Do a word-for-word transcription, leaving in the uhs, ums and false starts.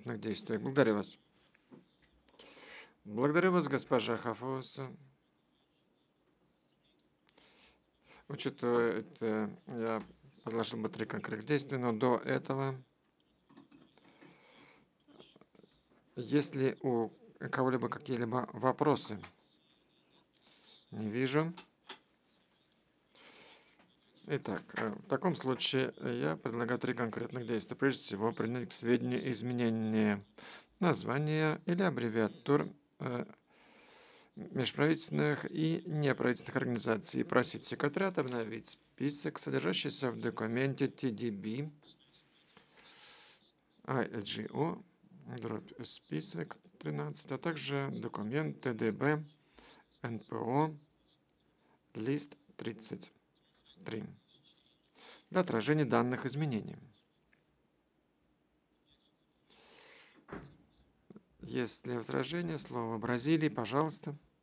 конкретных действиях. Благодарю вас. Благодарю вас, госпожа Хафуз. Учитывая это, я предложил бы три конкретных действия, но до этого, есть ли у кого-либо какие-либо вопросы? Не вижу. Итак, э, в таком случае я предлагаю три конкретных действия. Прежде всего, принять к сведению изменения названия или аббревиатур э, межправительственных и неправительственных организаций и просить секретариат обновить список, содержащийся в документе T D B I G O, дробь список тринадцать, а также документ T D B N P O лист тридцать три для отражения данных изменений. Есть ли возражения? Слово Бразилии, пожалуйста.